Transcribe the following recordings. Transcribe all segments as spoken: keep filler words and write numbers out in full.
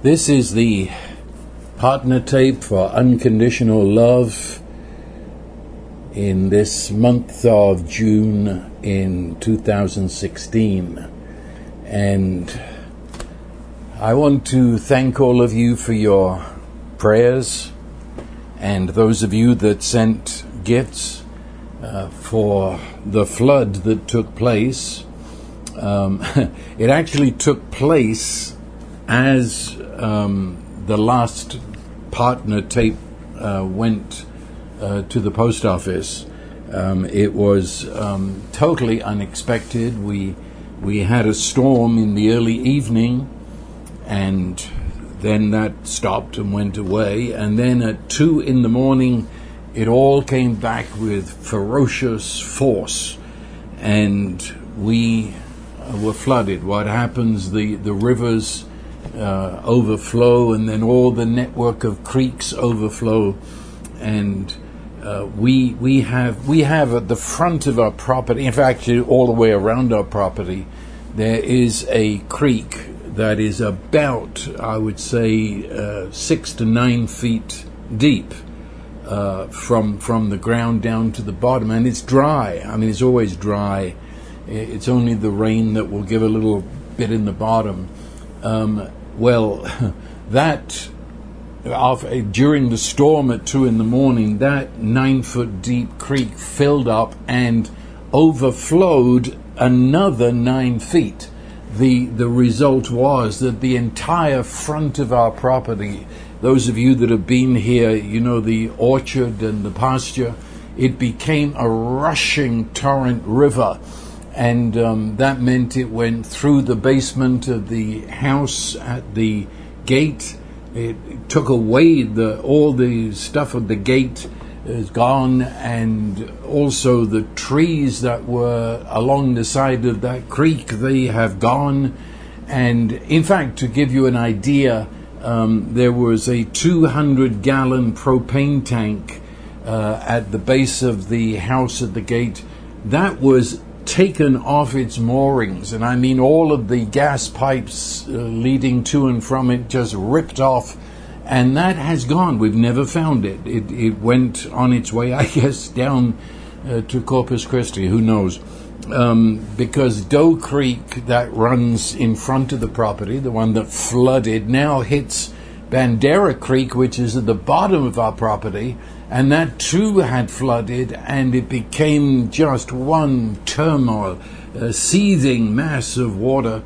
This is the partner tape for Unconditional Love in this month of June in two thousand sixteen. And I want to thank all of you for your prayers and those of you that sent gifts uh, for the flood that took place. Um, it actually took place as um, the last partner tape uh, went uh, to the post office. Um, it was um, totally unexpected. We we had a storm in the early evening, and then that stopped and went away. And then at two in the morning, it all came back with ferocious force, and we uh, were flooded. What happens? The the rivers Uh, overflow, and then all the network of creeks overflow, and uh, we we have we have at the front of our property, in fact all the way around our property, there is a creek that is about, I would say, uh, six to nine feet deep uh, from from the ground down to the bottom, and it's dry. I mean, it's always dry. It's only the rain that will give a little bit in the bottom. Um, well, that of, uh, during the storm at two in the morning, that nine-foot deep creek filled up and overflowed another nine feet. The the result was that the entire front of our property, those of you that have been here, you know, the orchard and the pasture, it became a rushing torrent river. And um, that meant it went through the basement of the house at the gate. It, it took away the all the stuff of the gate is gone, and also the trees that were along the side of that creek, they have gone. And in fact, to give you an idea, um, there was a two hundred gallon propane tank uh, at the base of the house at the gate that was taken off its moorings, and I mean all of the gas pipes uh, leading to and from it just ripped off, and that has gone. We've never found it. It, it went on its way, I guess, down uh, to Corpus Christi, who knows, um, because Doe Creek that runs in front of the property, the one that flooded, now hits Bandera Creek, which is at the bottom of our property, and that too had flooded, and it became just one turmoil, a seething mass of water.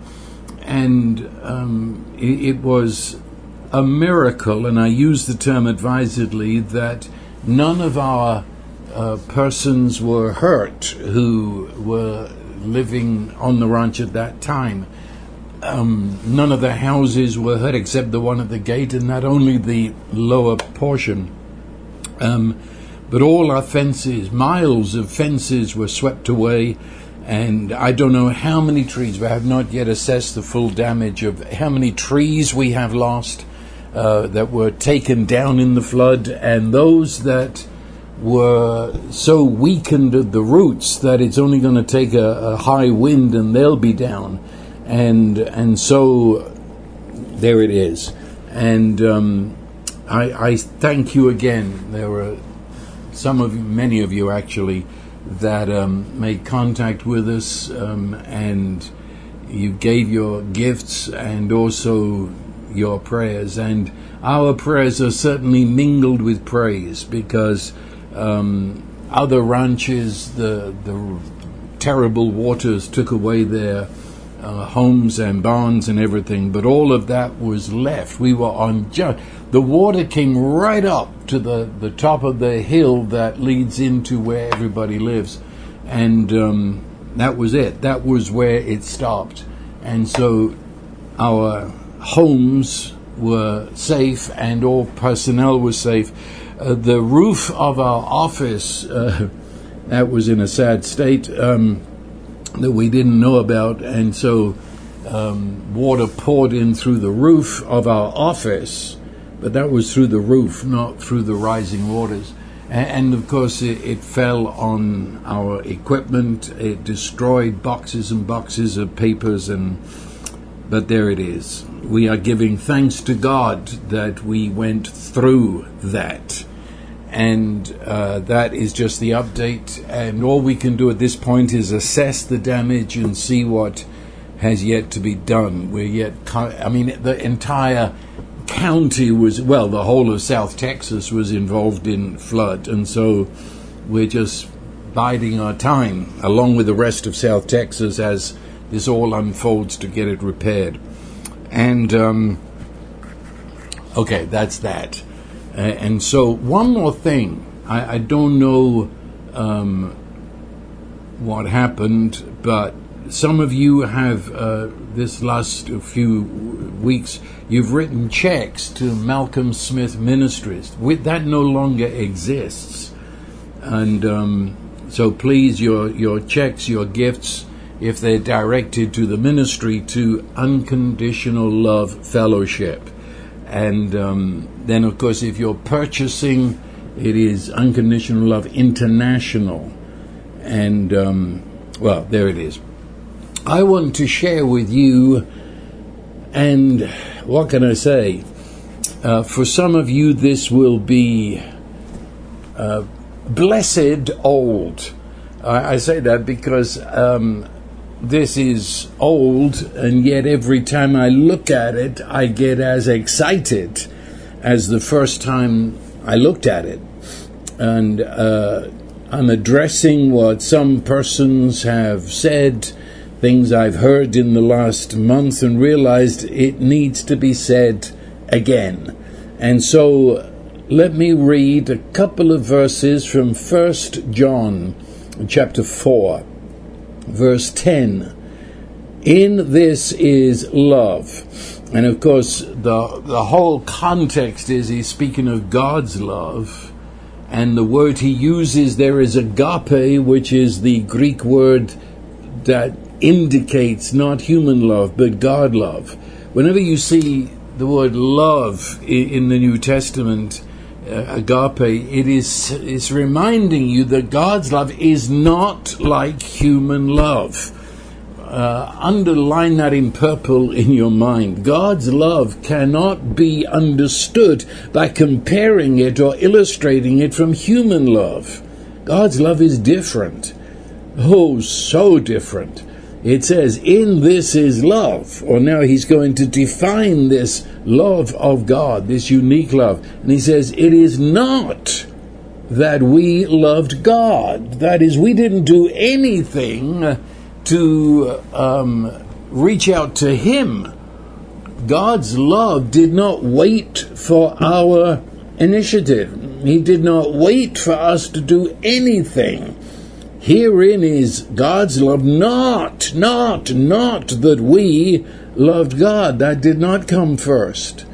And um, it, it was a miracle, and I use the term advisedly, that none of our uh, persons were hurt who were living on the ranch at that time. Um, none of the houses were hurt except the one at the gate, and that only the lower portion. Um, but all our fences, miles of fences, were swept away, and I don't know how many trees. We have not yet assessed the full damage of how many trees we have lost uh, that were taken down in the flood, and those that were so weakened at the roots that it's only going to take a, a high wind and they'll be down. And and so there it is. And um, I, I thank you again. There were some of you, many of you actually, that um, made contact with us, um, and you gave your gifts and also your prayers. And our prayers are certainly mingled with praise, because um, other ranches, the the terrible waters took away their Uh, homes and barns and everything, but all of that was left. We were on just, the water came right up to the, the top of the hill that leads into where everybody lives, and um, that was it. That was where it stopped. And so our homes were safe, and all personnel was safe. Uh, the roof of our office, uh, that was in a sad state, um, that we didn't know about, and so um, water poured in through the roof of our office, but that was through the roof, not through the rising waters. And, and of course it, it fell on our equipment. It destroyed boxes and boxes of papers, and but there it is. we are giving thanks to God that we went through that. And uh, that is just the update. And all we can do at this point is assess the damage and see what has yet to be done. We're yet, I mean, the entire county was, well, the whole of South Texas was involved in flood. And so we're just biding our time, along with the rest of South Texas, as this all unfolds to get it repaired. And, um, okay, that's that. Uh, and so one more thing. I, I don't know um, what happened, but some of you have, uh, this last few weeks, you've written checks to Malcolm Smith Ministries. With, that no longer exists. And um, so please, your, your checks, your gifts, if they're directed to the ministry, to Unconditional Love Fellowship. And um, then, of course, if you're purchasing, it is Unconditional Love International. And, um, well, there it is. I want to share with you, and what can I say? Uh, for some of you, this will be uh, blessed old. I, I say that because um, this is old, and yet every time I look at it, I get as excited as the first time I looked at it. And uh, I'm addressing what some persons have said, things I've heard in the last month, and realized it needs to be said again. And so let me read a couple of verses from First John chapter four. Verse ten, in this is love. And of course, the the whole context is he's speaking of God's love. And the word he uses there is agape, which is the Greek word that indicates not human love, but God love. Whenever you see the word love in the New Testament, Uh, agape, it is it's reminding you that God's love is not like human love. Uh, underline that in purple in your mind. God's love cannot be understood by comparing it or illustrating it from human love. God's love is different. Oh, so different. It says, in this is love. Or now he's going to define this love of God, this unique love. And he says, it is not that we loved God. That is, we didn't do anything to um, reach out to him. God's love did not wait for our initiative. He did not wait for us to do anything. Herein is God's love, not, not, not that we loved God. That did not come first.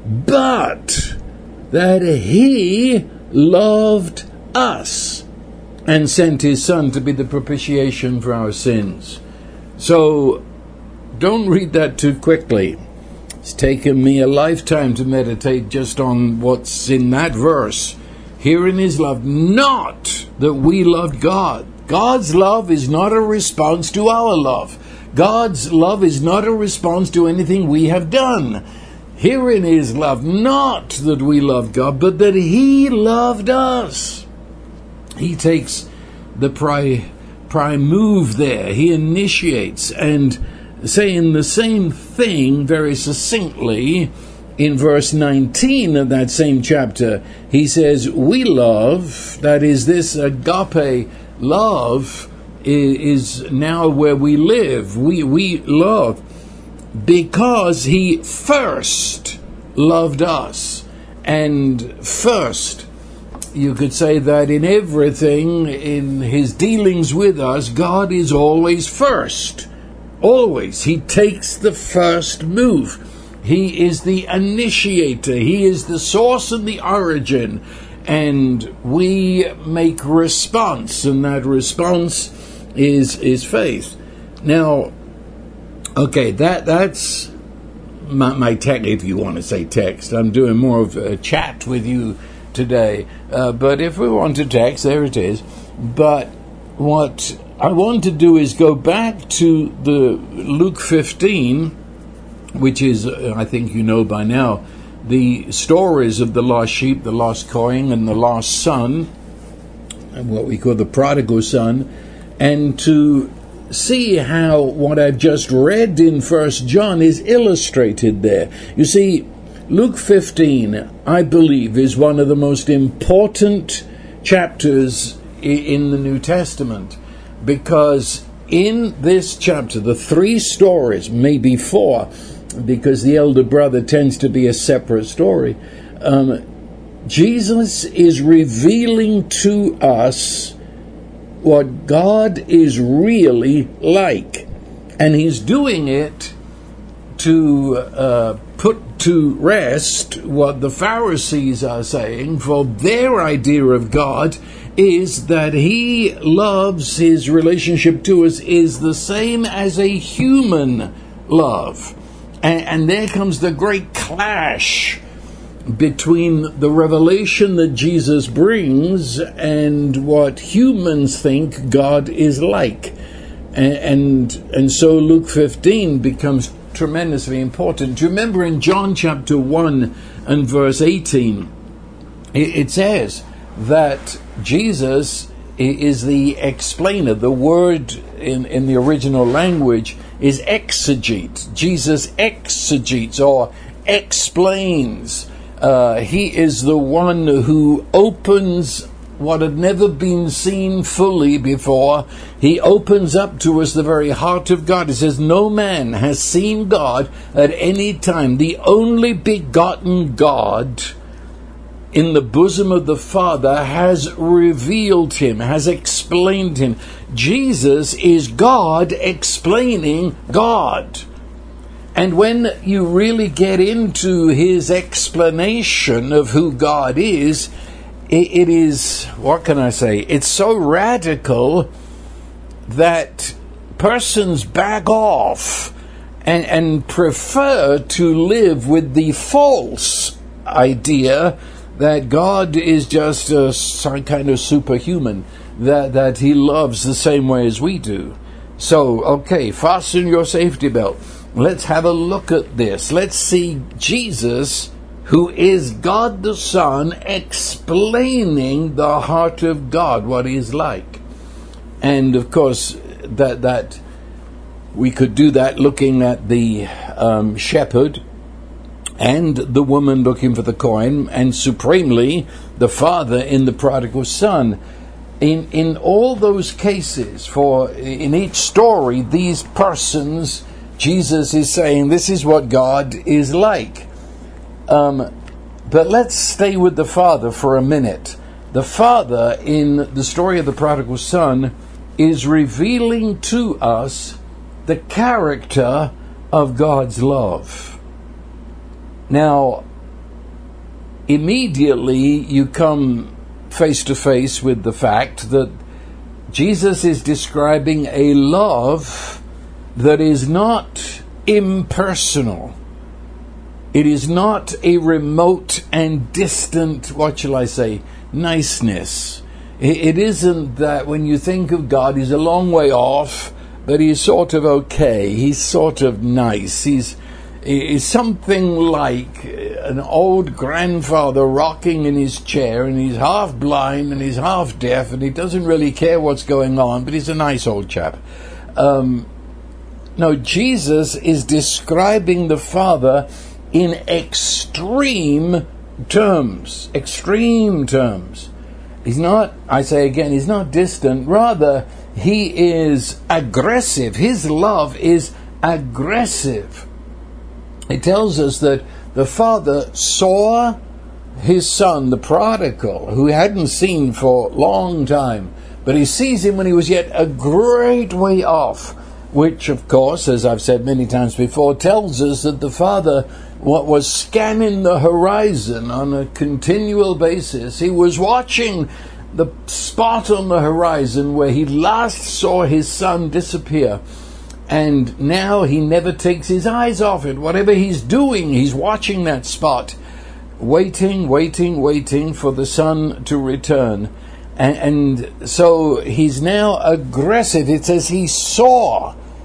But that he loved us and sent his Son to be the propitiation for our sins. So don't read that too quickly. It's taken me a lifetime to meditate just on what's in that verse. Herein is love, not that we loved God. God's love is not a response to our love. God's love is not a response to anything we have done. Herein is love, not that we loved God, but that he loved us. He takes the prime, prime move there. He initiates, and saying the same thing very succinctly in verse nineteen of that same chapter. He says, we love, that is, this agape love is now where we live. We we love because he first loved us. And first, you could say that in everything, in his dealings with us, God is always first. Always. He takes the first move. He is the initiator. He is the source and the origin. And we make response, and that response is is faith. Now, okay, that that's my, my text, if you want to say text. I'm doing more of a chat with you today. Uh, but if we want to text, there it is. But what I want to do is go back to the Luke fifteen which is, uh, I think you know by now, the stories of the lost sheep, the lost coin, and the lost son, and what we call the prodigal son, and to see how what I've just read in First John is illustrated there. You see, Luke fifteen, I believe, is one of the most important chapters in the New Testament, because in this chapter, the three stories, maybe four, because the elder brother tends to be a separate story, um, Jesus is revealing to us what God is really like. And he's doing it to uh, put to rest what the Pharisees are saying, for their idea of God is that he loves, his relationship to us is the same as a human love. And, and there comes the great clash between the revelation that Jesus brings and what humans think God is like. And, and, and so Luke fifteen becomes tremendously important. Do you remember in John chapter one and verse eighteen, it, it says that Jesus is the explainer. The word in, in the original language is exegete. Jesus exegetes or explains. Uh, he is the one who opens what had never been seen fully before. He opens up to us the very heart of God. It says, no man has seen God at any time. The only begotten God in the bosom of the Father has revealed him, has explained him. Jesus is God explaining God. And when you really get into his explanation of who God is, it, it is, what can I say, it's so radical that persons back off and, and prefer to live with the false idea that God is just a some kind of superhuman, that, that he loves the same way as we do. So, okay, fasten your safety belt. Let's have a look at this. Let's see Jesus, who is God the Son, explaining the heart of God, what he is like. And of course, that that we could do that looking at the um, shepherd and the woman looking for the coin, and supremely the father in the prodigal son. In in all those cases, for in each story, these persons, Jesus is saying, this is what God is like. Um, but let's stay with the Father for a minute. The Father, in the story of the prodigal son, is revealing to us the character of God's love. Now, immediately you come face to face with the fact that Jesus is describing a love that is not impersonal. It is not a remote and distant, what shall I say, niceness. It isn't that when you think of God, he's a long way off, but he's sort of okay. He's sort of nice. He's, he's something like an old grandfather rocking in his chair, and he's half blind and he's half deaf, and he doesn't really care what's going on, but he's a nice old chap. Um, No, Jesus is describing the Father in extreme terms. Extreme terms. He's not, I say again, he's not distant. Rather, he is aggressive. His love is aggressive. It tells us that the Father saw his son, the prodigal, who he hadn't seen for a long time, but he sees him when he was yet a great way off. Which, of course, as I've said many times before, tells us that the Father what was scanning the horizon on a continual basis. He was watching the spot on the horizon where he last saw his son disappear. And now he never takes his eyes off it. Whatever he's doing, he's watching that spot, waiting, waiting, waiting for the son to return. And, and so he's now aggressive. It says he saw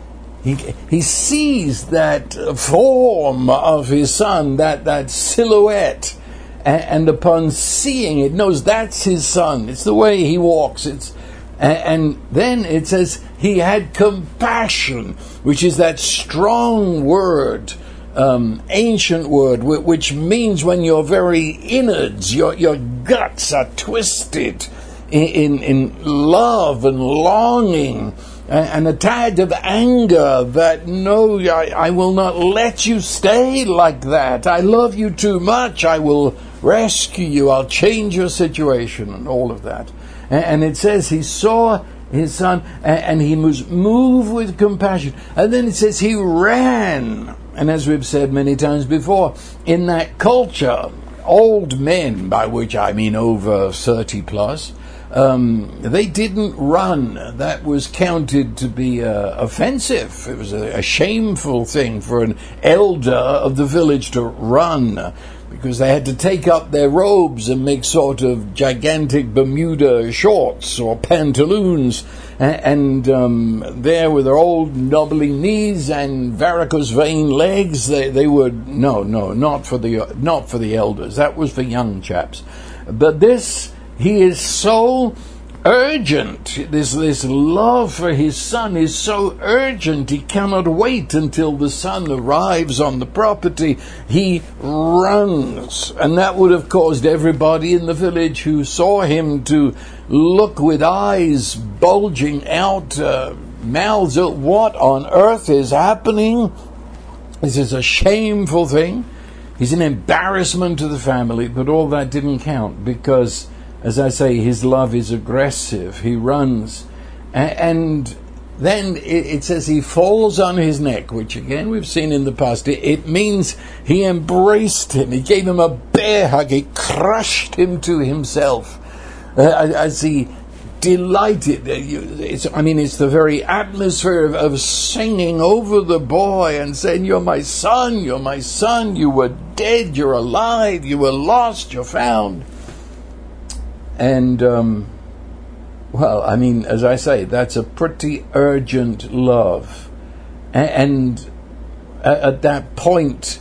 he, he sees that form of his son, that, that silhouette, and, and upon seeing it, knows that's his son. It's the way he walks. It's and, and then it says he had compassion, which is that strong word, um, ancient word, which means when your very innards, your your guts are twisted in in, in love and longing. And a tad of anger that, no, I, I will not let you stay like that. I love you too much. I will rescue you. I'll change your situation and all of that. And, and it says he saw his son and, and he was moved with compassion. And then it says he ran. And as we've said many times before, in that culture, old men, by which I mean over thirty plus, Um, they didn't run. That was counted to be uh, offensive. It was a, a shameful thing for an elder of the village to run, because they had to take up their robes and make sort of gigantic Bermuda shorts or pantaloons, and, and um, there with their old knobbly knees and varicose vein legs, they, they would no, no, not for the not for the elders. That was for young chaps. But this. He is so urgent. This, this love for his son is so urgent. He cannot wait until the son arrives on the property. He runs. And that would have caused everybody in the village who saw him to look with eyes bulging out, uh, mouths at what on earth is happening? This is a shameful thing. He's an embarrassment to the family, but all that didn't count because, as I say, his love is aggressive. He runs. And then it says he falls on his neck, which again we've seen in the past. It means he embraced him. He gave him a bear hug. He crushed him to himself uh, as he delighted. It's, I mean, it's the very atmosphere of, of singing over the boy and saying, "You're my son, you're my son. You were dead, you're alive. You were lost, you're found." And, um, well, I mean, as I say, that's a pretty urgent love. And at that point,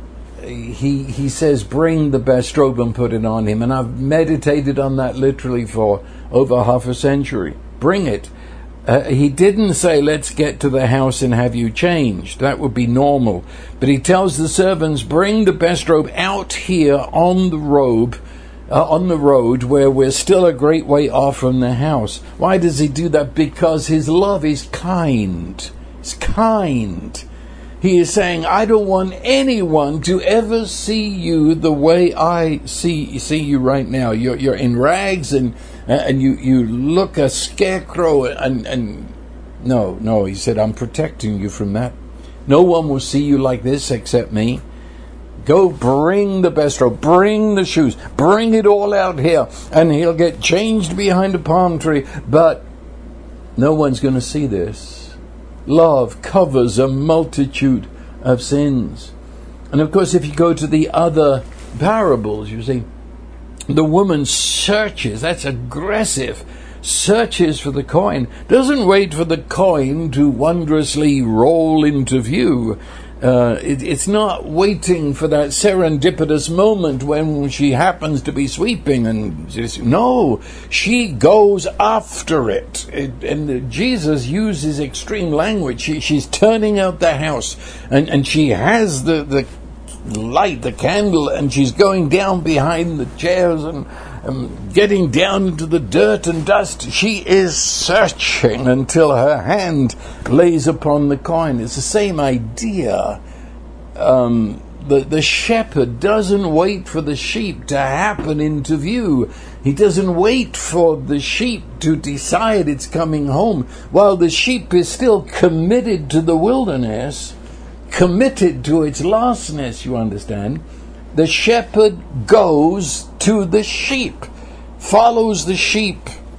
he he says, "Bring the best robe and put it on him." And I've meditated on that literally for over half a century. Bring it. Uh, he didn't say, "Let's get to the house and have you changed." That would be normal. But he tells the servants, "Bring the best robe out here on the robe, uh, on the road where we're still a great way off from the house." Why does he do that? Because his love is kind. It's kind. He is saying, "I don't want anyone to ever see you the way I see see you right now. You're you're in rags and and you, you look a scarecrow and and no no." He said, "I'm protecting you from that. No one will see you like this except me. Go bring the best robe, bring the shoes, bring it all out here, and he'll get changed behind a palm tree. But no one's going to see this." Love covers a multitude of sins. And of course, if you go to the other parables, you see, the woman searches, that's aggressive, searches for the coin, doesn't wait for the coin to wondrously roll into view. Uh, it, it's not waiting for that serendipitous moment when she happens to be sweeping and just, no, she goes after it. it and Jesus uses extreme language. She, she's turning out the house and, and she has the, the light, the candle, and she's going down behind the chairs and um, getting down into the dirt and dust. She is searching until her hand lays upon the coin. It's the same idea. Um, the, the shepherd doesn't wait for the sheep to happen into view. He doesn't wait for the sheep to decide it's coming home. While the sheep is still committed to the wilderness, committed to its lostness, you understand, the shepherd goes to the sheep, follows the sheep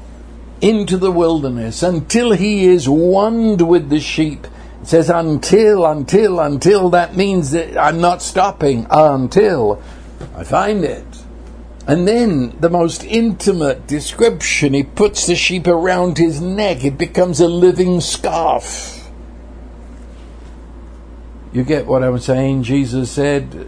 into the wilderness until he is one with the sheep. It says until, until, until. That means that I'm not stopping until I find it. And then the most intimate description, he puts the sheep around his neck. It becomes a living scarf. You get what I'm saying? Jesus said,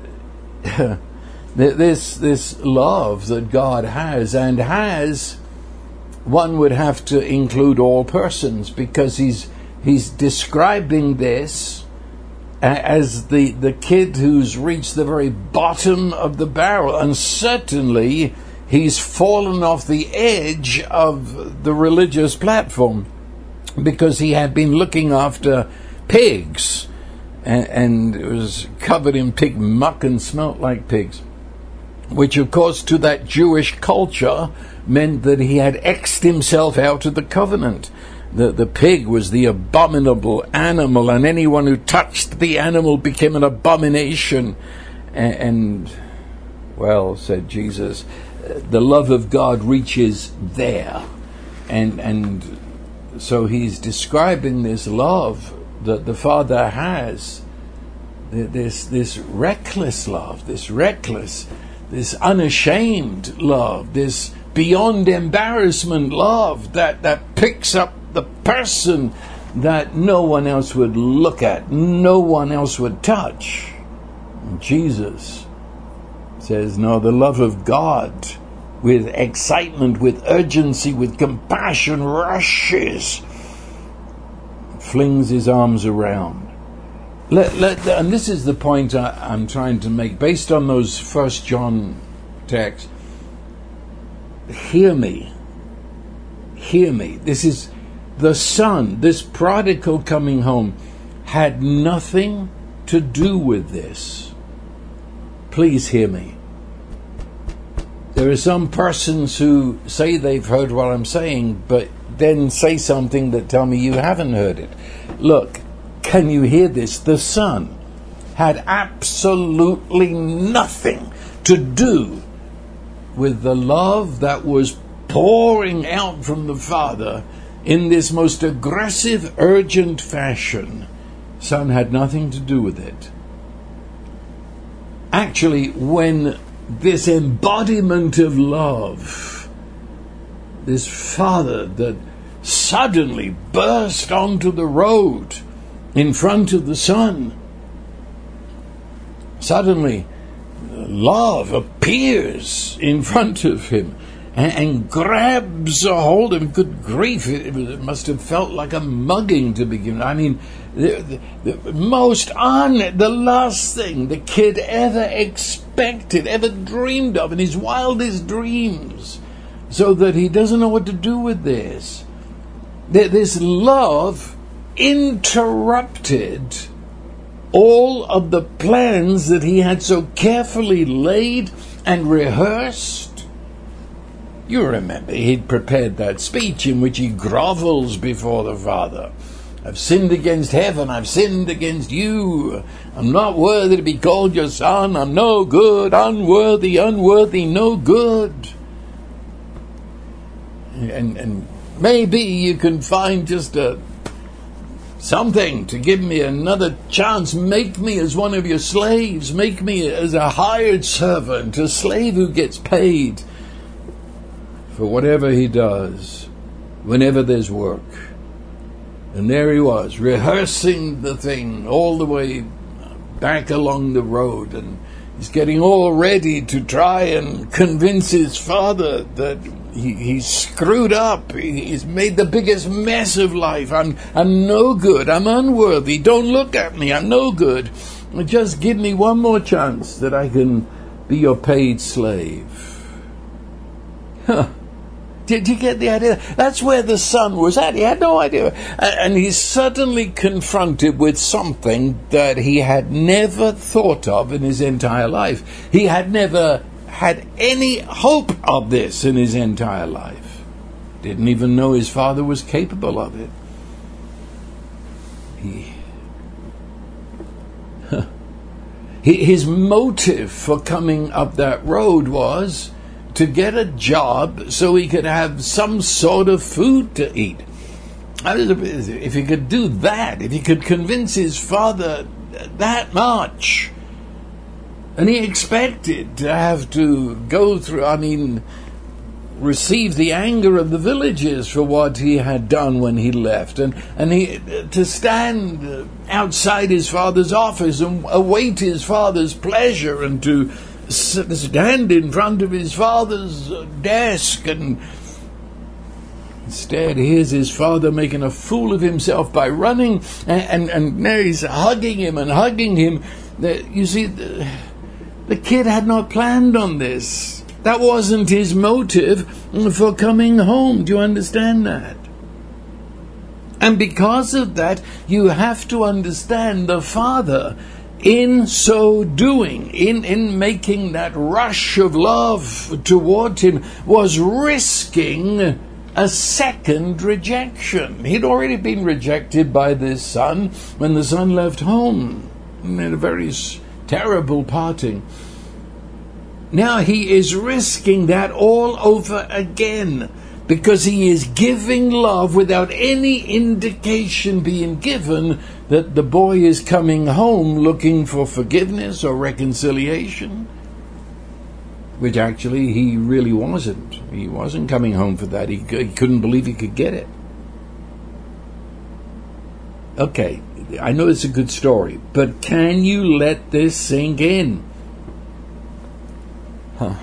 this, this love that God has, and has, one would have to include all persons, because he's he's describing this as the, the kid who's reached the very bottom of the barrel, and certainly he's fallen off the edge of the religious platform, because he had been looking after pigs, and, and it was covered in pig muck and smelt like pigs, which of course to that Jewish culture meant that he had X'd himself out of the covenant. The, the pig was the abominable animal, and anyone who touched the animal became an abomination. And, and well, said Jesus, the love of God reaches there. And, and so he's describing this love that the Father has, this, this reckless love, this reckless, this unashamed love, this beyond embarrassment love that, that picks up the person that no one else would look at, no one else would touch. And Jesus says, no, the love of God with excitement, with urgency, with compassion rushes, flings his arms around. Let, let, and this is the point I, I'm trying to make based on those First John texts. Hear me. Hear me. This is the son, this prodigal coming home, had nothing to do with this. Please hear me. There are some persons who say they've heard what I'm saying, but then say something that tell me you haven't heard it. Look, can you hear this? The son had absolutely nothing to do with the love that was pouring out from the Father in this most aggressive, urgent fashion. Son had nothing to do with it. Actually, when this embodiment of love, this Father that suddenly burst onto the road in front of the Son, suddenly love appears in front of him and, and grabs a hold of him. Good grief, it, it must have felt like a mugging to begin. I mean, the, the, the most on the last thing the kid ever expected, ever dreamed of in his wildest dreams, so that he doesn't know what to do with this. This love interrupted all of the plans that he had so carefully laid and rehearsed. You remember, he'd prepared that speech in which he grovels before the Father. I've sinned against heaven, I've sinned against you. I'm not worthy to be called your son. I'm no good, unworthy, unworthy, no good. And, and maybe you can find just a something to give me another chance. Make me as one of your slaves. Make me as a hired servant, a slave who gets paid for whatever he does, whenever there's work. And there he was, rehearsing the thing all the way back along the road, and he's getting all ready to try and convince his father that he, he's screwed up. He, he's made the biggest mess of life. I'm, I'm no good. I'm unworthy. Don't look at me. I'm no good. Just give me one more chance that I can be your paid slave. Huh. Did you get the idea? That's where the son was at. He had no idea. And he's suddenly confronted with something that he had never thought of in his entire life. He had never had any hope of this in his entire life. Didn't even know his father was capable of it. He, his motive for coming up that road was to get a job so he could have some sort of food to eat. If he could do that, if he could convince his father that much, and he expected to have to go through, I mean, receive the anger of the villagers for what he had done when he left, and and he to stand outside his father's office and await his father's pleasure, and to stand in front of his father's desk, and instead here's his father making a fool of himself by running, and and, and now he's hugging him and hugging him. You see, the, the kid had not planned on this. That wasn't his motive for coming home. Do you understand that? And because of that, you have to understand the father, in so doing, in, in making that rush of love toward him, was risking a second rejection. He'd already been rejected by this son when the son left home. And had a very terrible parting. Now he is risking that all over again, because he is giving love without any indication being given that the boy is coming home looking for forgiveness or reconciliation, which actually he really wasn't. He wasn't coming home for that. He, he couldn't believe he could get it. Okay, I know it's a good story, but can you let this sink in? Huh.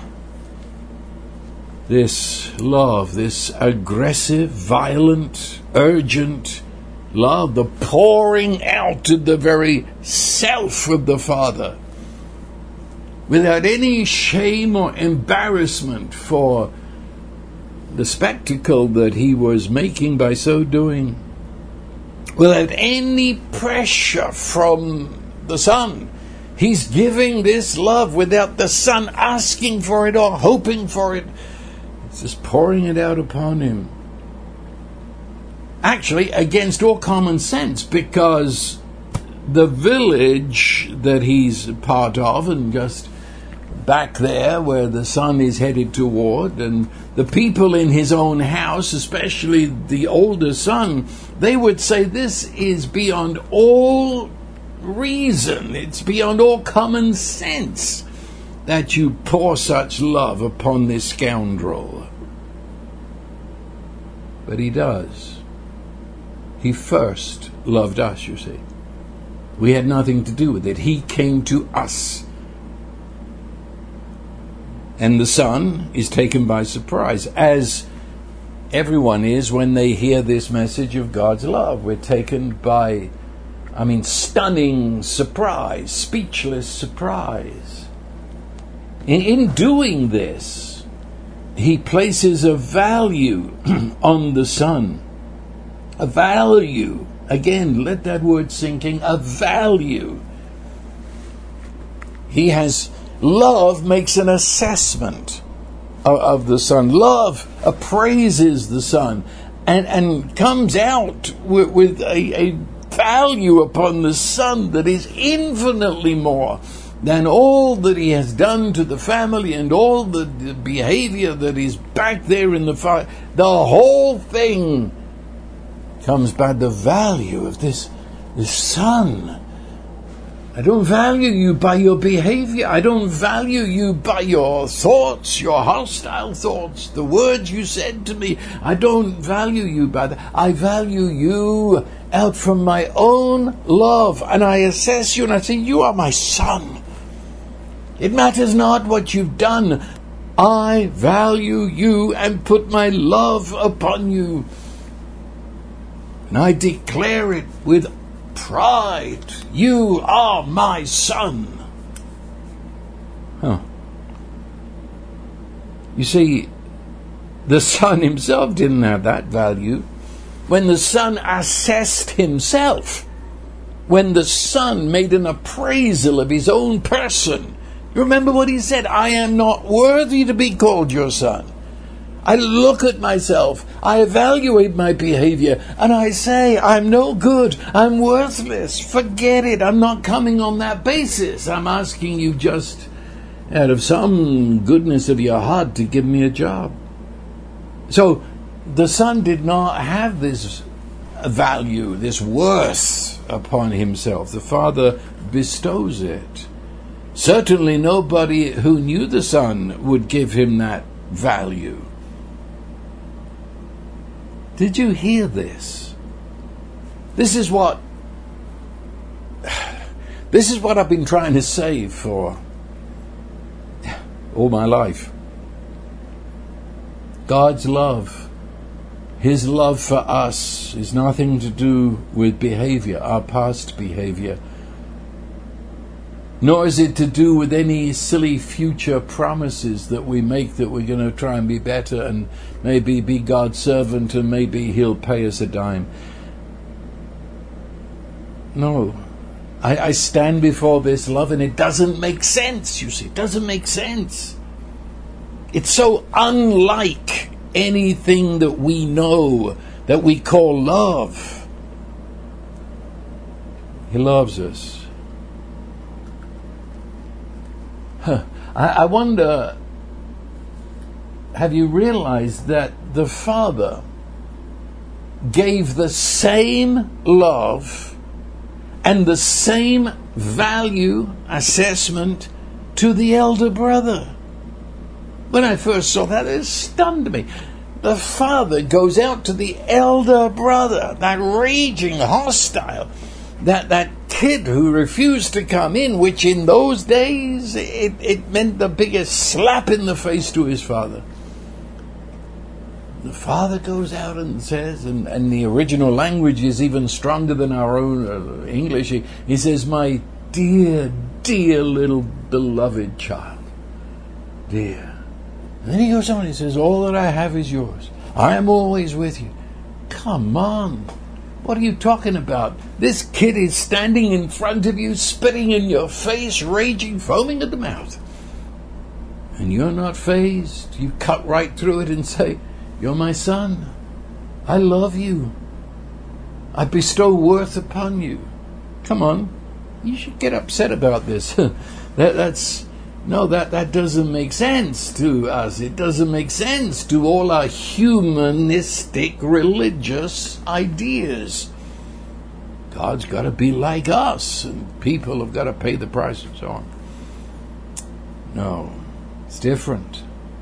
This love, this aggressive, violent, urgent love, the pouring out of the very self of the father, without any shame or embarrassment for the spectacle that he was making by so doing, without any pressure from the son. He's giving this love without the son asking for it or hoping for it. It's just pouring it out upon him. Actually, against all common sense, because the village that he's part of, and just back there where the son is headed toward, and the people in his own house, especially the older son, they would say this is beyond all reason, it's beyond all common sense that you pour such love upon this scoundrel. But he does. He first loved us, you see. We had nothing to do with it. He came to us. And the son is taken by surprise, as everyone is when they hear this message of God's love. We're taken by, I mean, stunning surprise, speechless surprise. In, in doing this, he places a value on the son. A value. Again, let that word sink in. A value. He has, love makes an assessment of, of the son. Love appraises the son and, and comes out with, with a, a value upon the son that is infinitely more than all that he has done to the family and all the, the behavior that is back there in the fire. The whole thing comes by the value of this, this son. I don't value you by your behavior. I don't value you by your thoughts, your hostile thoughts, the words you said to me. I don't value you by that. I value you out from my own love. And I assess you and I say, you are my son. It matters not what you've done. I value you and put my love upon you. And I declare it with pride. You are my son. Huh. You see, the son himself didn't have that value. When the son assessed himself, when the son made an appraisal of his own person, you remember what he said? I am not worthy to be called your son. I look at myself, I evaluate my behavior, and I say, I'm no good, I'm worthless, forget it, I'm not coming on that basis. I'm asking you just out of some goodness of your heart to give me a job. So the son did not have this value, this worth upon himself. The father bestows it. Certainly nobody who knew the son would give him that value. Did you hear this? This is what this is what I've been trying to say for all my life. God's love, His love for us, is nothing to do with behavior, our past behavior. Nor is it to do with any silly future promises that we make that we're going to try and be better and maybe be God's servant and maybe He'll pay us a dime. No. I, I stand before this love and it doesn't make sense, you see. It doesn't make sense. It's so unlike anything that we know, that we call love. He loves us. Huh. I, I wonder, have you realized that the Father gave the same love and the same value assessment to the elder brother? When I first saw that, it stunned me. The father goes out to the elder brother, that raging hostile, that that kid who refused to come in, which in those days, it, it meant the biggest slap in the face to his father. The father goes out and says, and, and the original language is even stronger than our own uh, English, he, he says, my dear, dear little beloved child, dear. And then he goes on and he says, all that I have is yours. I am always with you. Come on. What are you talking about? This kid is standing in front of you, spitting in your face, raging, foaming at the mouth. And you're not fazed. You cut right through it and say, you're my son. I love you. I bestow worth upon you. Come on. You should get upset about this. that, that's... No, that, that doesn't make sense to us. It doesn't make sense to all our humanistic religious ideas. God's got to be like us, and people have got to pay the price and so on. No, it's different.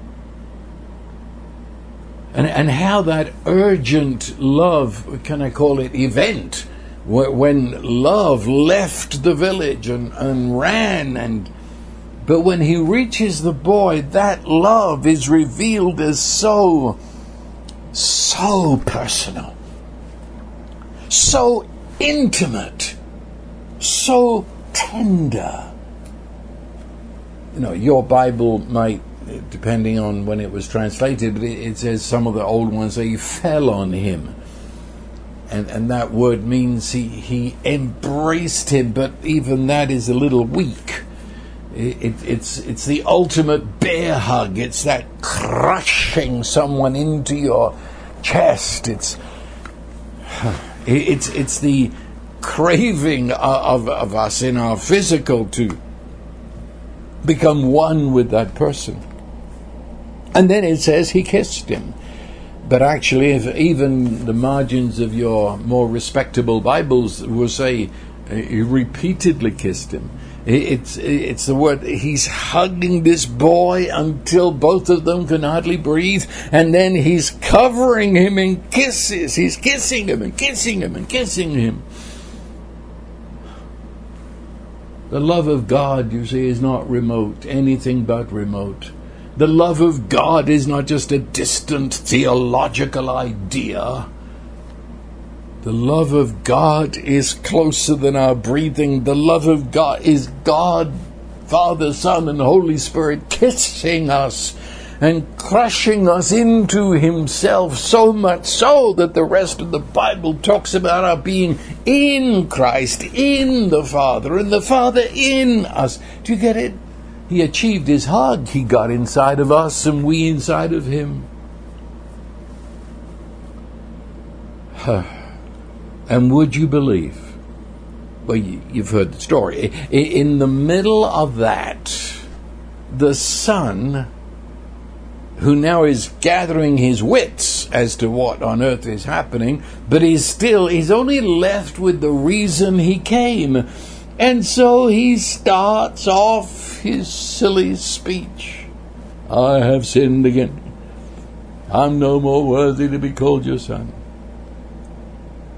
And, and how that urgent love, can I call it event, when love left the village and, and ran and But when he reaches the boy, that love is revealed as so, so personal, so intimate, so tender. You know, your Bible might, depending on when it was translated, but it, it says, some of the old ones say, he fell on him. And, and that word means he, he embraced him, but even that is a little weak. It, it's it's the ultimate bear hug. It's that crushing someone into your chest. It's it's it's the craving of of us in our physical to become one with that person. And then it says he kissed him. But actually, if even the margins of your more respectable Bibles will say he repeatedly kissed him. It's it's the word, he's hugging this boy until both of them can hardly breathe, and then he's covering him in kisses. He's kissing him and kissing him and kissing him. The love of God, you see, is not remote, anything but remote. The love of God is not just a distant theological idea. The love of God is closer than our breathing. The love of God is God, Father, Son, and Holy Spirit kissing us and crushing us into Himself, so much so that the rest of the Bible talks about our being in Christ, in the Father, and the Father in us. Do you get it? He achieved His hug. He got inside of us and we inside of Him. And would you believe, well, you've heard the story, in the middle of that, the son, who now is gathering his wits as to what on earth is happening, but he's still, he's only left with the reason he came. And so he starts off his silly speech. I have sinned again. I'm no more worthy to be called your son.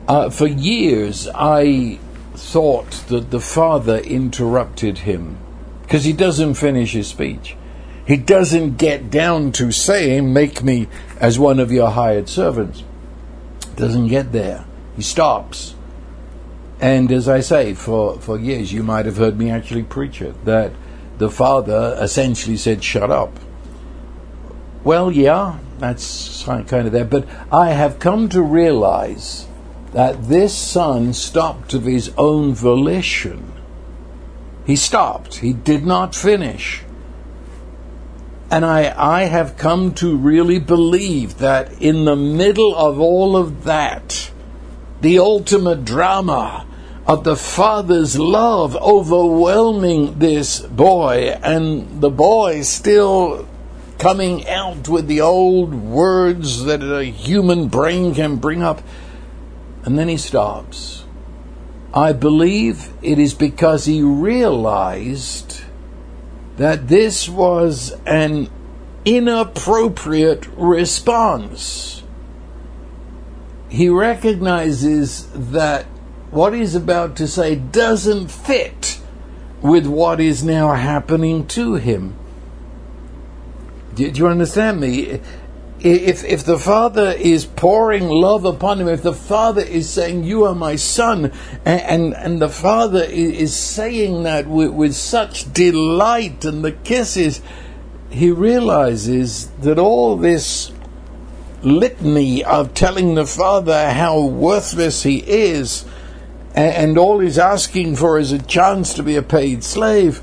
Uh, for years, I thought that the Father interrupted him because he doesn't finish his speech. He doesn't get down to saying, "Make me as one of your hired servants." Doesn't get there. He stops. And as I say, for, for years, you might have heard me actually preach it, that the Father essentially said, "Shut up." Well, yeah, that's kind of there. But I have come to realize that this Son stopped of his own volition. He stopped. He did not finish. And I, I have come to really believe that in the middle of all of that, the ultimate drama of the Father's love overwhelming this boy, and the boy still coming out with the old words that a human brain can bring up, and then he stops. I believe it is because he realized that this was an inappropriate response. He recognizes that what he's about to say doesn't fit with what is now happening to him. Do, do you understand me? If if the Father is pouring love upon him, if the Father is saying, "You are my Son," and and, and the Father is saying that with, with such delight and the kisses, he realizes that all this litany of telling the Father how worthless he is, and, and all he's asking for is a chance to be a paid slave,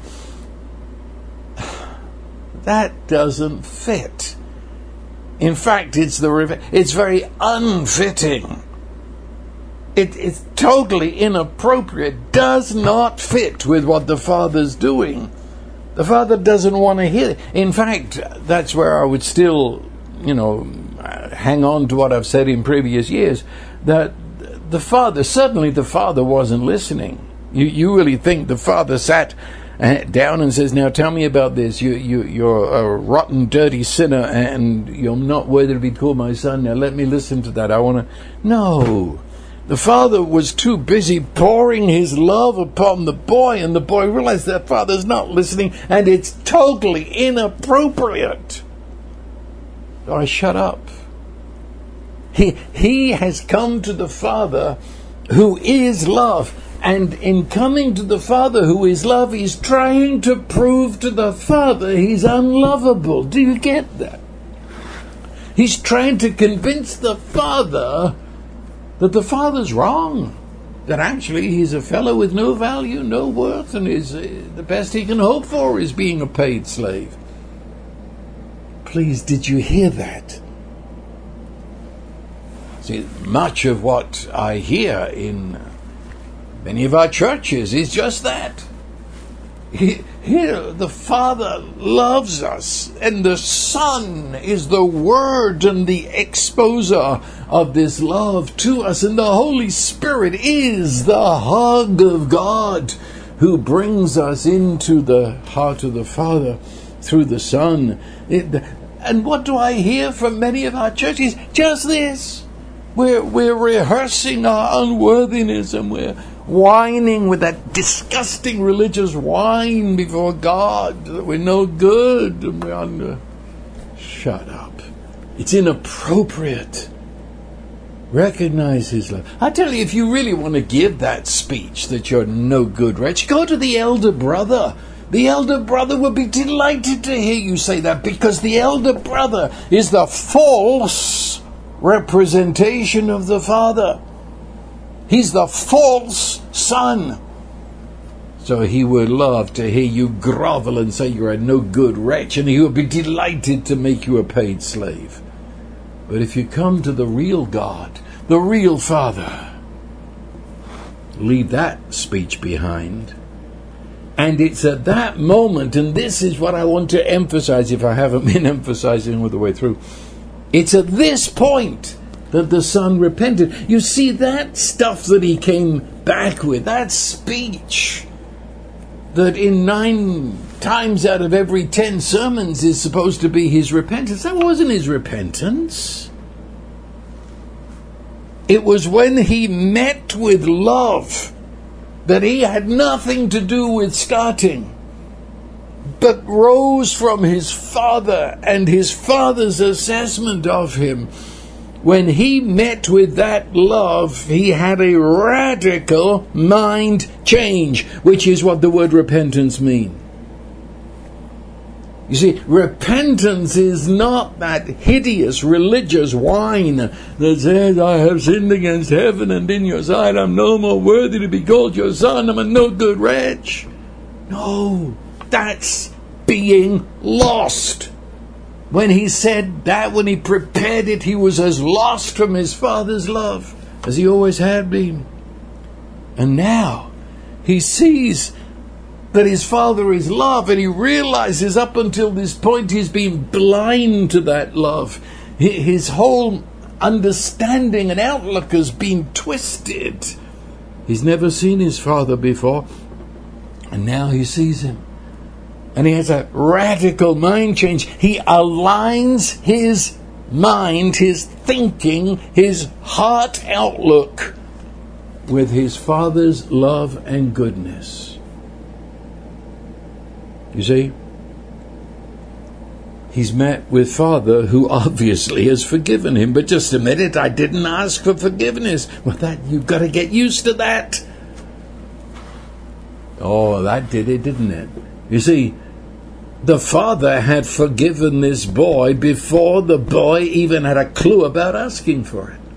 that doesn't fit. In fact, it's the it's very unfitting. It, it's totally inappropriate. Does not fit with what the Father's doing. The Father doesn't want to hear it. In fact, that's where I would still, you know, hang on to what I've said in previous years. That the Father, certainly the Father wasn't listening. You you really think the Father sat down and says, "Now tell me about this. You, you, you're a rotten, dirty sinner, and you're not worthy to be called my son. Now let me listen to that. I want to..." No. The Father was too busy pouring his love upon the boy, and the boy realized that Father's not listening, and it's totally inappropriate. So I shut up. He, he has come to the Father who is love. And in coming to the Father who is love, he's trying to prove to the Father he's unlovable. Do you get that? He's trying to convince the Father that the Father's wrong. That actually he's a fellow with no value, no worth, and is uh, the best he can hope for is being a paid slave. Please, did you hear that? See, much of what I hear in many of our churches is just that. Here, the Father loves us, and the Son is the Word and the exposer of this love to us, and the Holy Spirit is the hug of God who brings us into the heart of the Father through the Son. It, and what do I hear from many of our churches? Just this. We're, we're rehearsing our unworthiness, and we're whining with that disgusting religious whine before God that we're no good and we're under. Shut up. It's inappropriate. Recognize his love. I tell you, if you really want to give that speech that you're no good wretch, go to the elder brother. The elder brother will be delighted to hear you say that, because the elder brother is the false representation of the Father. He's the false son. So he would love to hear you grovel and say you're a no good wretch, and he would be delighted to make you a paid slave. But if you come to the real God, the real Father, leave that speech behind. And it's at that moment, and this is what I want to emphasize if I haven't been emphasizing all the way through, it's at this point that the Son repented. You see, that stuff that he came back with, that speech that in nine times out of every ten sermons is supposed to be his repentance, that wasn't his repentance. It was when he met with love that he had nothing to do with starting, but rose from his father and his father's assessment of him. When he met with that love, he had a radical mind change, which is what the word repentance means. You see, repentance is not that hideous religious whine that says, I have sinned against heaven and in your sight, I'm no more worthy to be called your son, I'm a no good wretch. No, that's being lost. When he said that, when he prepared it, he was as lost from his father's love as he always had been. And now he sees that his father is love, and he realizes up until this point he's been blind to that love. His whole understanding and outlook has been twisted. He's never seen his father before, and now he sees him. And he has a radical mind change. He aligns his mind, his thinking, his heart outlook with his father's love and goodness. You see, he's met with Father who obviously has forgiven him, but just a minute, I didn't ask for forgiveness. Well, that you've got to get used to that. Oh, that did it, didn't it? You see, the father had forgiven this boy before the boy even had a clue about asking for it.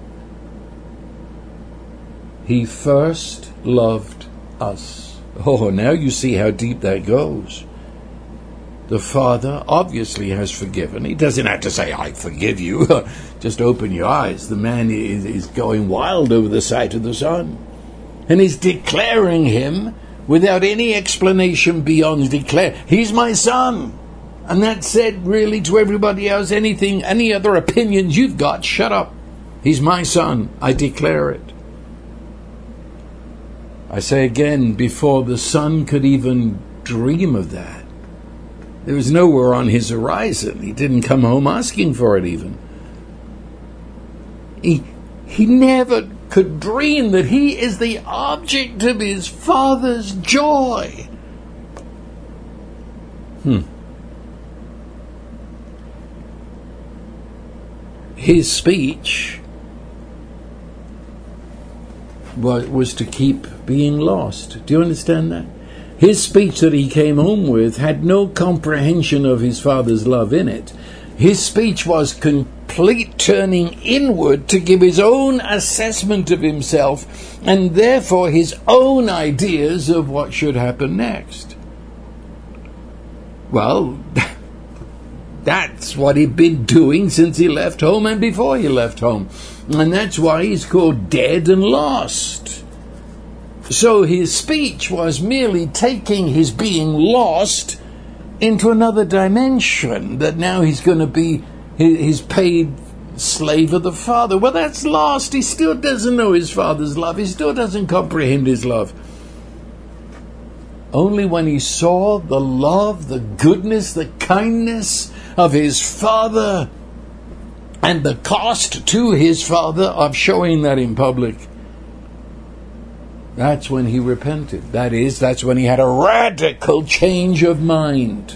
He first loved us. Oh, now you see how deep that goes. The Father obviously has forgiven. He doesn't have to say, I forgive you. Just open your eyes. The man is, is going wild over the sight of the Son. And he's declaring him without any explanation beyond declare, he's my son. And that said really to everybody else, anything, any other opinions you've got, shut up. He's my son. I declare it. I say again, before the son could even dream of that, there was nowhere on his horizon. He didn't come home asking for it even. He, he never could dream that he is the object of his father's joy. Hmm. His speech was, was to keep being lost. Do you understand that? His speech that he came home with had no comprehension of his father's love in it. His speech was complete turning inward to give his own assessment of himself and therefore his own ideas of what should happen next. Well, that's what he'd been doing since he left home and before he left home. And that's why he's called dead and lost. So his speech was merely taking his being lost into another dimension, that now he's going to be his paid slave of the Father. Well, that's lost. He still doesn't know his Father's love. He still doesn't comprehend his love. Only when he saw the love, the goodness, the kindness of his Father and the cost to his Father of showing that in public, that's when he repented. That is, that's when he had a radical change of mind.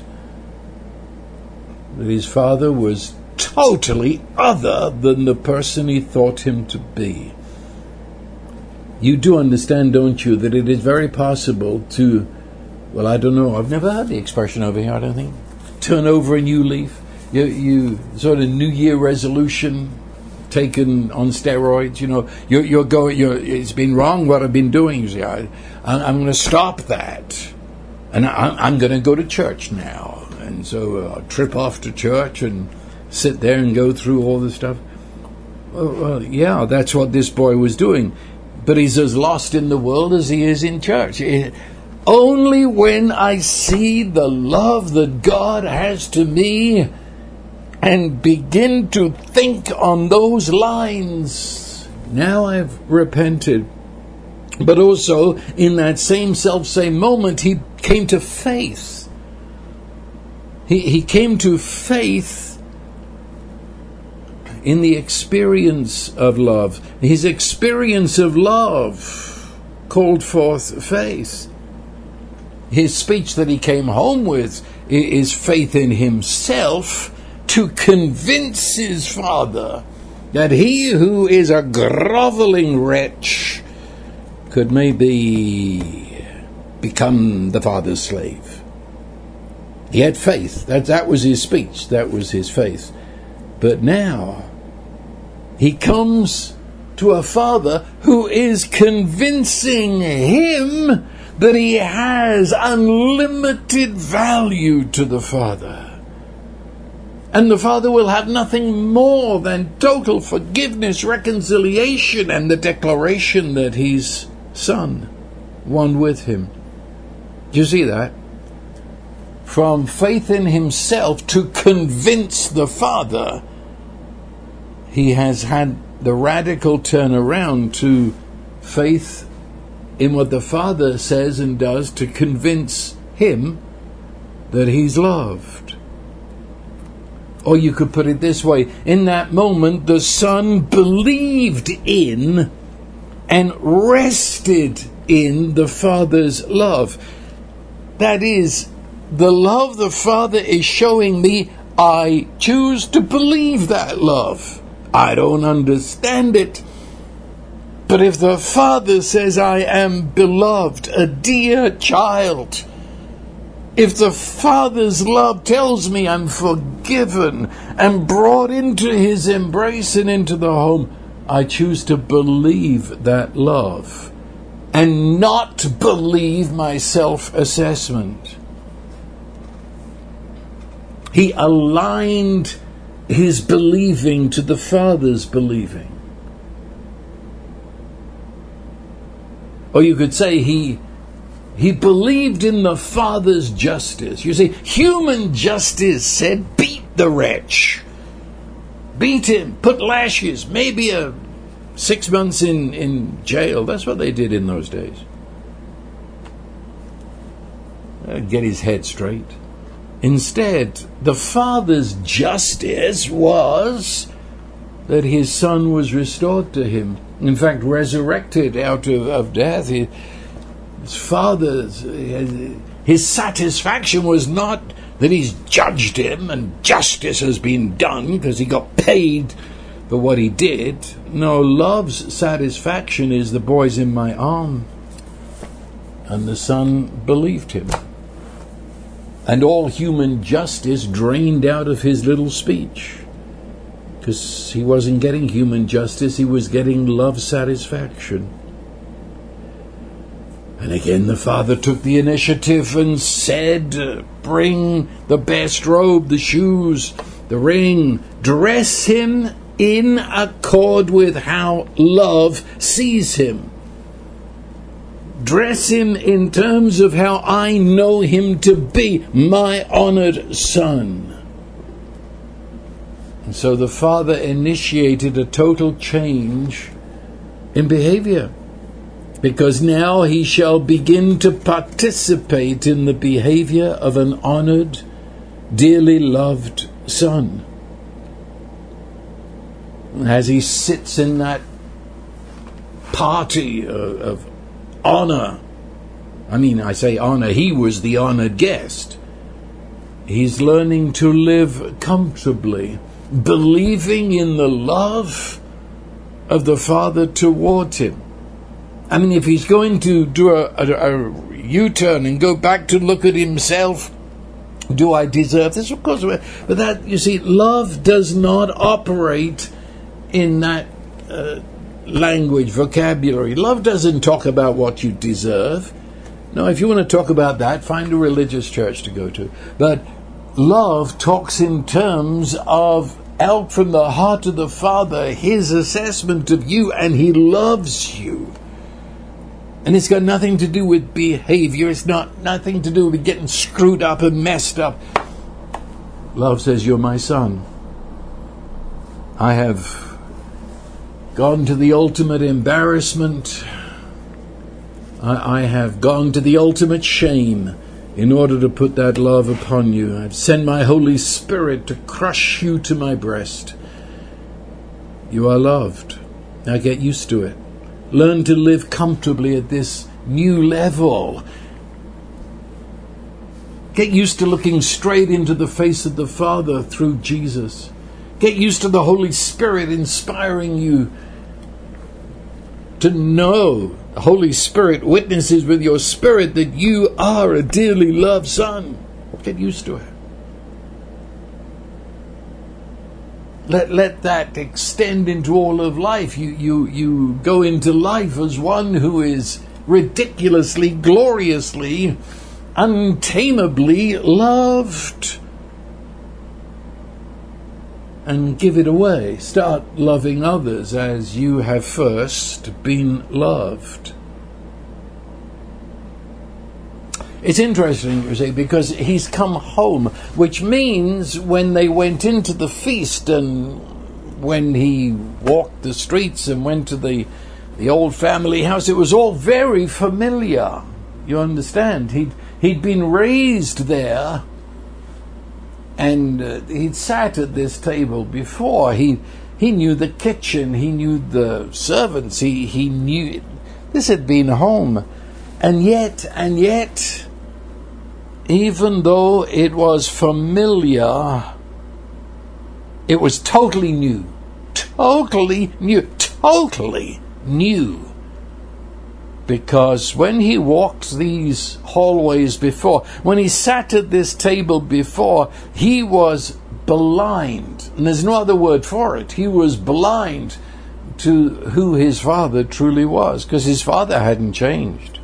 That his father was totally other than the person he thought him to be. You do understand, don't you, that it is very possible to, well, I don't know, I've never heard the expression over here, I don't think, turn over a new leaf. You, you sort of New Year resolution taken on steroids, you know, you're, you're going, you're, it's been wrong what I've been doing. You see, I, I'm going to stop that, and I, I'm going to go to church now, and so I'll trip off to church and sit there and go through all the stuff. Well, well, yeah, that's what this boy was doing, but he's as lost in the world as he is in church. It, only when I see the love that God has to me and begin to think on those lines, now I've repented. But also, in that same self-same moment, he came to faith. He, he came to faith in the experience of love. His experience of love called forth faith. His speech that he came home with is faith in himself to convince his father that he who is a groveling wretch could maybe become the father's slave. He had faith. That, that was his speech. That was his faith. But now he comes to a father who is convincing him that he has unlimited value to the father. And the father will have nothing more than total forgiveness, reconciliation, and the declaration that he's son, one with him. Do you see that? From faith in himself to convince the father, he has had the radical turnaround to faith in what the father says and does to convince him that he's loved. Or you could put it this way: in that moment, the son believed in and rested in the father's love. That is, the love the father is showing me, I choose to believe that love. I don't understand it. But if the father says I am beloved, a dear child, if the father's love tells me I'm forgiven and brought into his embrace and into the home, I choose to believe that love and not believe my self-assessment. He aligned his believing to the father's believing. Or you could say he he believed in the father's justice. You see, human justice said, beat the wretch. Beat him, put lashes, maybe a six months in, in jail. That's what they did in those days. Uh, get his head straight. Instead, the father's justice was that his son was restored to him. In fact, resurrected out of, of death. He, his father's, his satisfaction was not that he's judged him and justice has been done because he got paid for what he did. No, love's satisfaction is the boy's in my arm. And the son believed him. And all human justice drained out of his little speech. Because he wasn't getting human justice, he was getting love satisfaction. And again the father took the initiative and said, bring the best robe, the shoes, the ring, dress him in accord with how love sees him. Dress him in terms of how I know him to be, my honored son. And so the father initiated a total change in behavior, because now he shall begin to participate in the behavior of an honored, dearly loved son. As he sits in that party of, of honor, I mean, I say honor, he was the honored guest. He's learning to live comfortably, believing in the love of the Father toward him. I mean, if he's going to do a, a, a U-turn and go back to look at himself, do I deserve this? Of course. But that, you see, love does not operate in that uh, language, vocabulary. Love doesn't talk about what you deserve. No, if you want to talk about that, find a religious church to go to. But love talks in terms of out from the heart of the Father, his assessment of you, and he loves you. And it's got nothing to do with behavior. It's not nothing to do with getting screwed up and messed up. Love says, you're my son. I have gone to the ultimate embarrassment. I, I have gone to the ultimate shame in order to put that love upon you. I've sent my Holy Spirit to crush you to my breast. You are loved. Now get used to it. Learn to live comfortably at this new level. Get used to looking straight into the face of the Father through Jesus. Get used to the Holy Spirit inspiring you to know. The Holy Spirit witnesses with your spirit that you are a dearly loved son. Get used to it. Let let that extend into all of life. You you you go into life as one who is ridiculously, gloriously, untamably loved. And give it away. Start loving others as you have first been loved. It's interesting, you see, because he's come home, which means when they went into the feast and when he walked the streets and went to the, the old family house, it was all very familiar. You understand? He'd, he'd been raised there. And uh, he'd sat at this table before. He he knew the kitchen. He knew the servants. He he knew this had been home, and yet and yet, even though it was familiar, it was totally new, totally new, totally new. Because when he walked these hallways before, when he sat at this table before, he was blind. And there's no other word for it. He was blind to who his Father truly was, because his Father hadn't changed.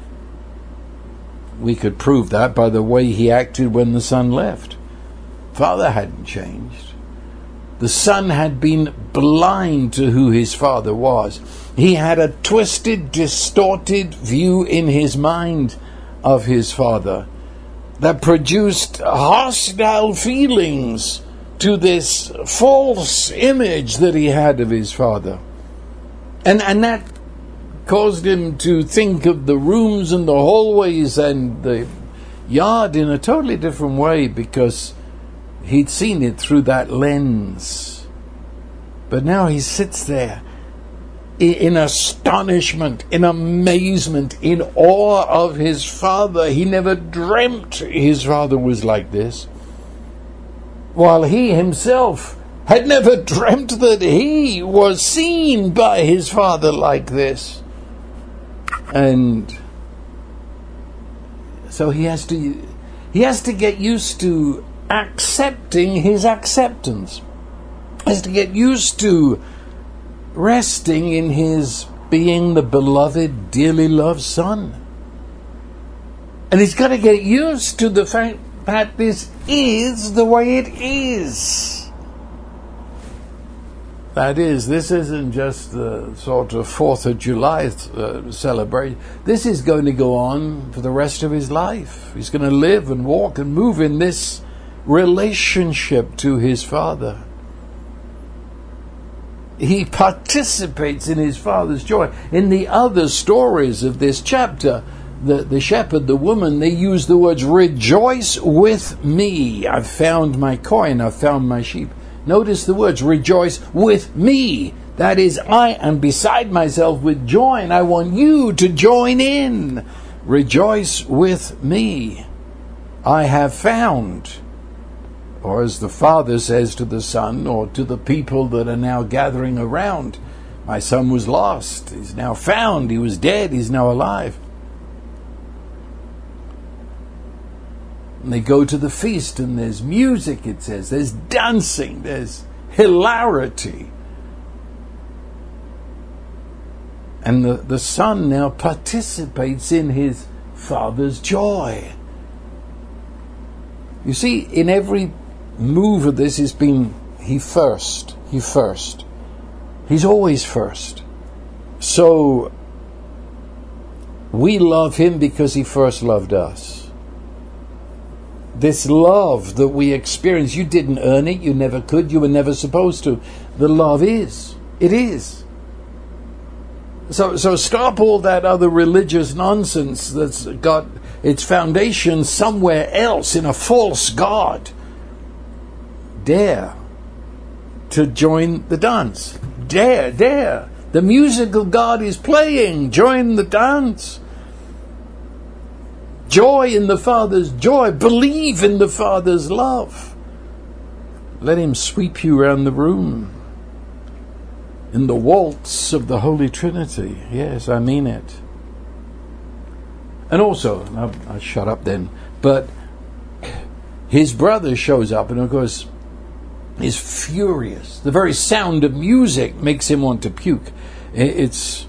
We could prove that by the way he acted when the Son left. Father hadn't changed. The Son had been blind to who his Father was. He had a twisted, distorted view in his mind of his Father that produced hostile feelings to this false image that he had of his Father. And, and that caused him to think of the rooms and the hallways and the yard in a totally different way, because he'd seen it through that lens. But now he sits there in astonishment, in amazement, in awe of his Father. He never dreamt his Father was like this, while he himself had never dreamt that he was seen by his Father like this. And so he has to he has to get used to accepting his acceptance. He has to get used to resting in his being the beloved, dearly loved Son. And he's got to get used to the fact that this is the way it is. That is, this isn't just the sort of fourth of July uh, celebration. This is going to go on for the rest of his life. He's going to live and walk and move in this relationship to his Father. He participates in his Father's joy. In the other stories of this chapter, the, the shepherd, the woman, they use the words, rejoice with me. I've found my coin, I've found my sheep. Notice the words, rejoice with me. That is, I am beside myself with joy, and I want you to join in. Rejoice with me. I have found. Or as the Father says to the Son, or to the people that are now gathering around, my son was lost, he's now found, he was dead, he's now alive. And they go to the feast, and there's music, it says, there's dancing, there's hilarity. And the, the Son now participates in his Father's joy. You see, in every move of this has been he first, he first. He's always first. So we love him because he first loved us. This love that we experience, you didn't earn it, you never could, you were never supposed to. The love is. It is. So so stop all that other religious nonsense that's got its foundation somewhere else in a false god. Dare to join the dance. dare, dare. The music of God is playing. Join the dance. Joy in the Father's joy. Believe in the Father's love. Let him sweep you around the room in the waltz of the Holy Trinity. Yes, I mean it. And also, I'll, I'll shut up then, but his brother shows up and of course is furious. The very sound of music makes him want to puke. It's,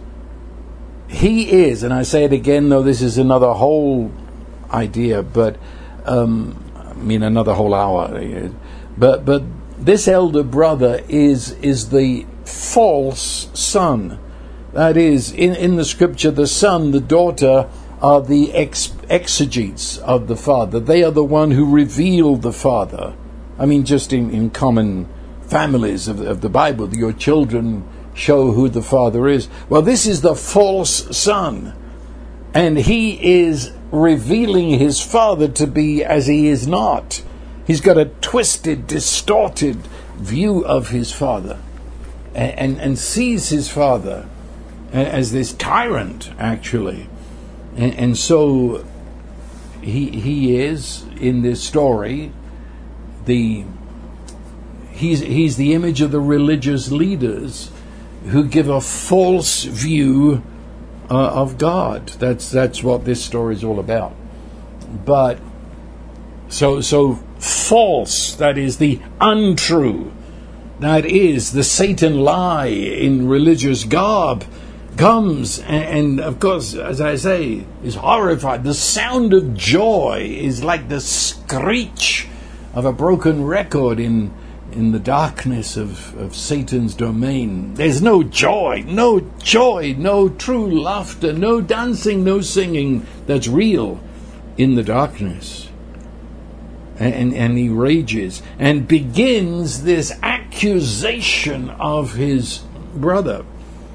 he is, and I say it again, though this is another whole idea, but, um, I mean another whole hour, but, but this elder brother is, is the false son. That is, in, in the scripture, the son, the daughter are the ex- exegetes of the Father. They are the one who reveal the Father. I mean, just in, in common families of, of the Bible, your children show who the Father is. Well, this is the false son, and he is revealing his Father to be as he is not. He's got a twisted, distorted view of his Father, and, and, and sees his Father as this tyrant, actually. And, and so he he is, in this story, the he's he's the image of the religious leaders who give a false view uh, of God. That's that's what this story is all about. But so so false, that is the untrue, that is the Satan lie in religious garb, comes and, and of course, as I say, is horrified. The sound of joy is like the screech of a broken record in in the darkness of, of Satan's domain. There's no joy, no joy, no true laughter, no dancing, no singing that's real in the darkness. And, and, and he rages and begins this accusation of his brother.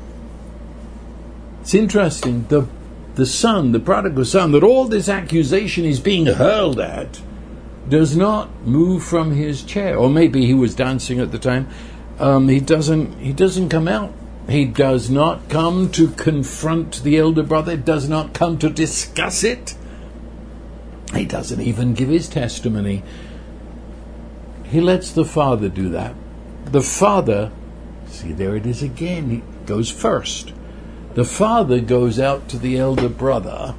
It's interesting, the the son, the prodigal son, that all this accusation is being hurled at, does not move from his chair. Or maybe he was dancing at the time. Um, he doesn't. He doesn't come out. He does not come to confront the elder brother. Does not come to discuss it. He doesn't even give his testimony. He lets the Father do that. The Father, see, there it is again. He goes first. The Father goes out to the elder brother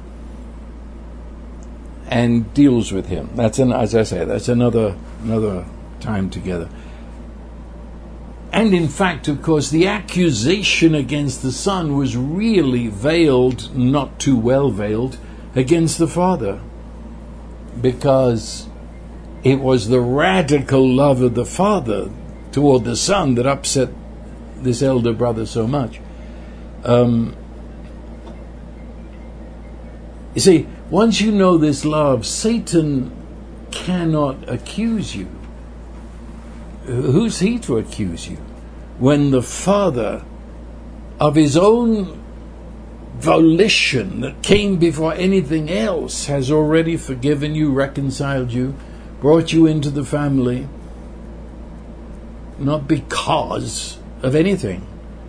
and deals with him. That's an, as I say, that's another another time together. And in fact, of course, the accusation against the Son was really veiled, not too well veiled, against the Father, because it was the radical love of the Father toward the Son that upset this elder brother so much. Um, you see, once you know this love, Satan cannot accuse you. Who's he to accuse you? When the Father, of his own volition that came before anything else, has already forgiven you, reconciled you, brought you into the family, not because of anything.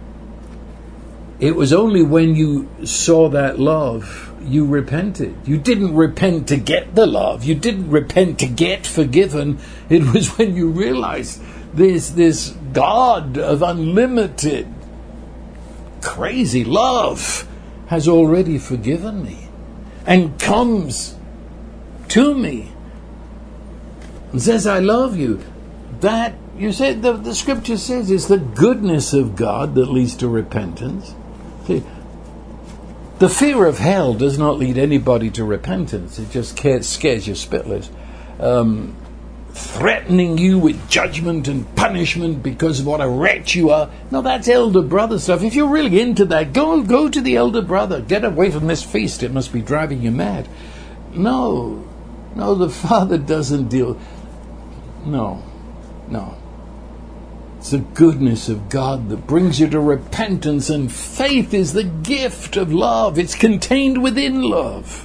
It was only when you saw that love, you repented. You didn't repent to get the love. You didn't repent to get forgiven. It was when you realized this, this God of unlimited, crazy love has already forgiven me and comes to me and says, I love you. That, you said, the, the scripture says, it's the goodness of God that leads to repentance. See, the fear of hell does not lead anybody to repentance. It just scares you spitless. Um, threatening you with judgment and punishment because of what a wretch you are. No, that's elder brother stuff. If you're really into that, go go to the elder brother. Get away from this feast. It must be driving you mad. No, no, the Father doesn't deal. No, no. It's the goodness of God that brings you to repentance, and faith is the gift of love. It's contained within love.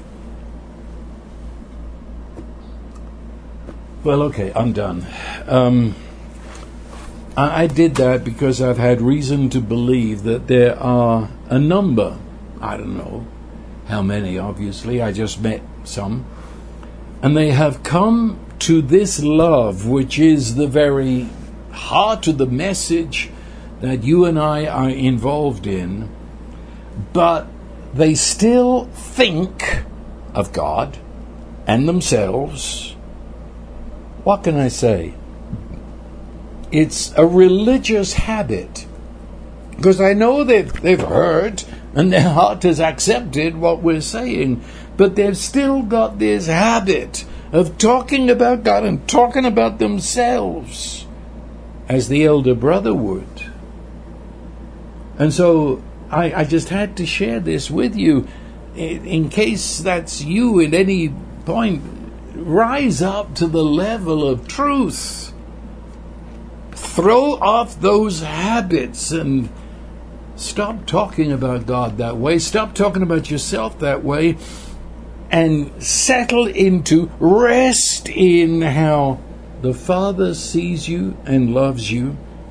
Well, okay, I'm done. Um, I, I did that because I've had reason to believe that there are a number, I don't know how many, obviously, I just met some, and they have come to this love, which is the very heart of the message that you and I are involved in, but they still think of God and themselves. What can I say? It's a religious habit, because I know they've, they've heard and their heart has accepted what we're saying, but they've still got this habit of talking about God and talking about themselves as the elder brother would. And so I, I just had to share this with you in, in case that's you at any point. Rise up to the level of truth. Throw off those habits and stop talking about God that way. Stop talking about yourself that way. And settle into, rest in how the Father sees you and loves you.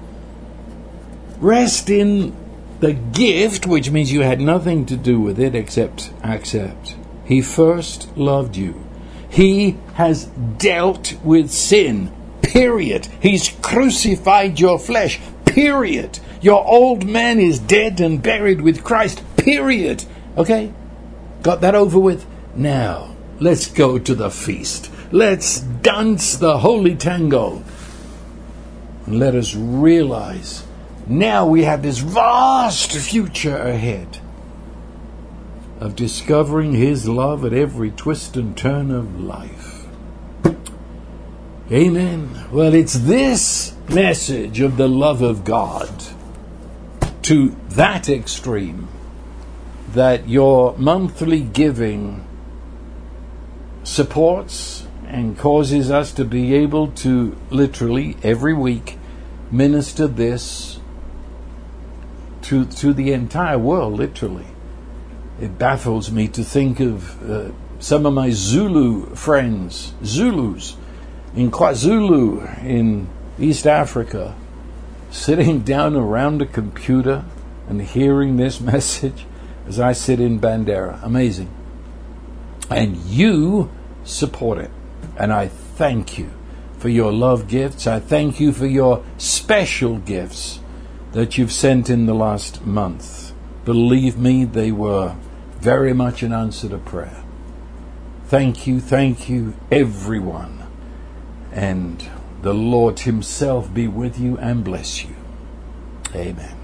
Rest in the gift, which means you had nothing to do with it except accept. He first loved you. He has dealt with sin, period. He's crucified your flesh, period. Your old man is dead and buried with Christ, period. Okay? Got that over with? Now, let's go to the feast. Let's dance the holy tango. And let us realize now we have this vast future ahead of discovering His love at every twist and turn of life. Amen. Well, it's this message of the love of God to that extreme that your monthly giving supports and causes us to be able to literally every week minister this to to the entire world, literally. It baffles me to think of uh, some of my Zulu friends, Zulus, in KwaZulu, in East Africa, sitting down around a computer and hearing this message as I sit in Bandera. Amazing. And you support it. And I thank you for your love gifts. I thank you for your special gifts that you've sent in the last month. Believe me, they were very much an answer to prayer. Thank you, thank you, everyone. And the Lord Himself be with you and bless you. Amen.